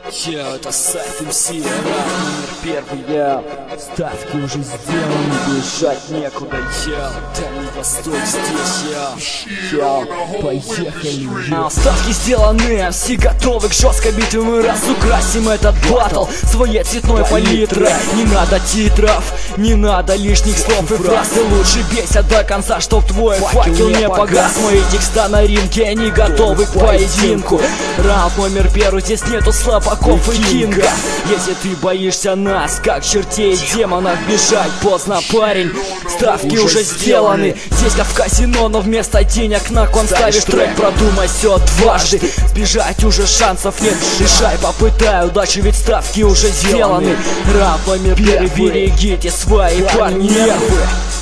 Это сайт МС, номер первый, ставки уже сделаны, бежать некуда, Дальний Восток здесь, поехали, ставки сделаны, все готовы к жесткой битве, мы разукрасим этот батл своей цветной палитрой. Не надо титров, не надо лишних слов и фраз, ты лучше бейся до конца, чтоб твой факел не погас. Мои текста на ринге, они готовы к поединку. Раунд номер первый, здесь нету слабаков и кинга. Если ты боишься нас, как чертей и демонов, бежать поздно, парень, ставки уже сделаны. Здесь как в казино, но вместо денег на кон ставишь трек. Продумай все дважды, сбежать уже шансов нет. Решай, попытай удачи, ведь ставки уже сделаны. Раунд номер первый, берегите свои парни нервы.